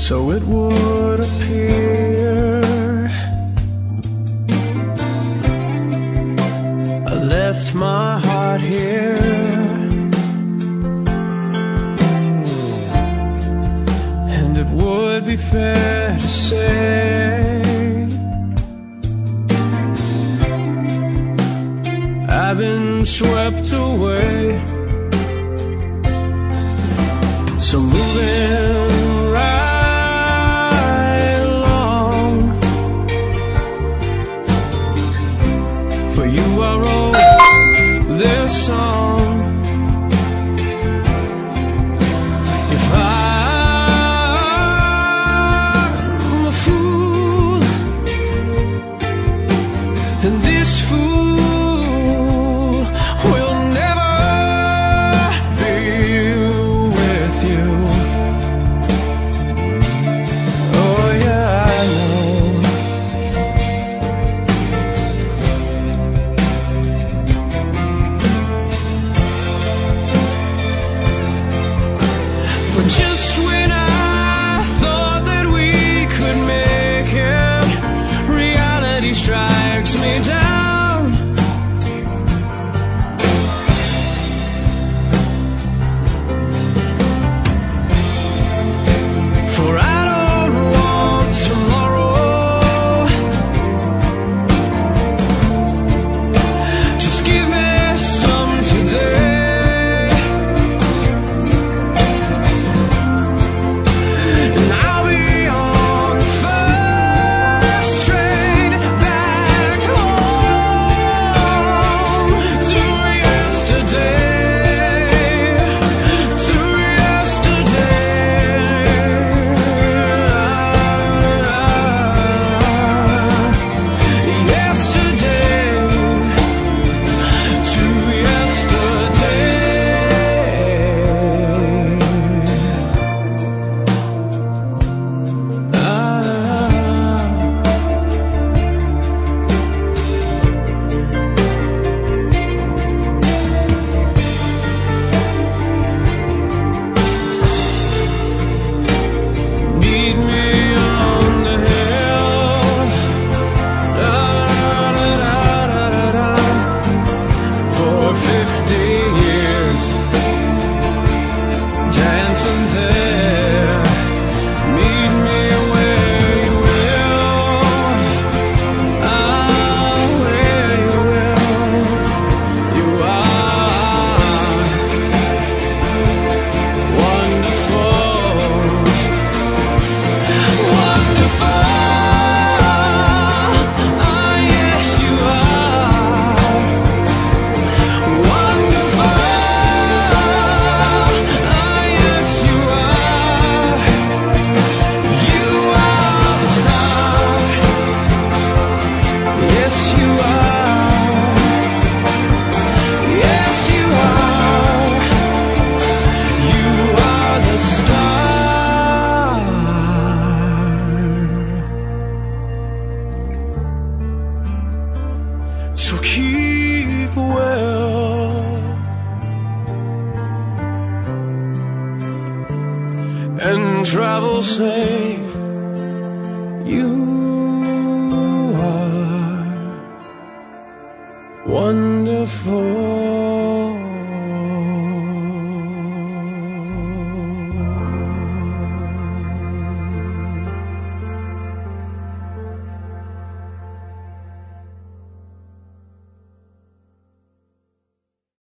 so it would appear. I left my heart here, and it would be fair to say I've been swept away. So moving right along, for you I wrote this song. If I'm a fool, then this fool will never be with you. Oh yeah, I know. But just when I thought that we could make it, reality strikes me down. For I don't want tomorrow, just give me some today, and I'll be on the first train back home to yesterday, to meet me on the hill, for 50 years, dancing there. Meet me where you will, where you will. You are wonderful, wonderful. Ah, yes, you are wonderful. Ah, yes, you are. You are the star. Yes, you are. Yes, you are. You are the star. So keep well and travel safe. You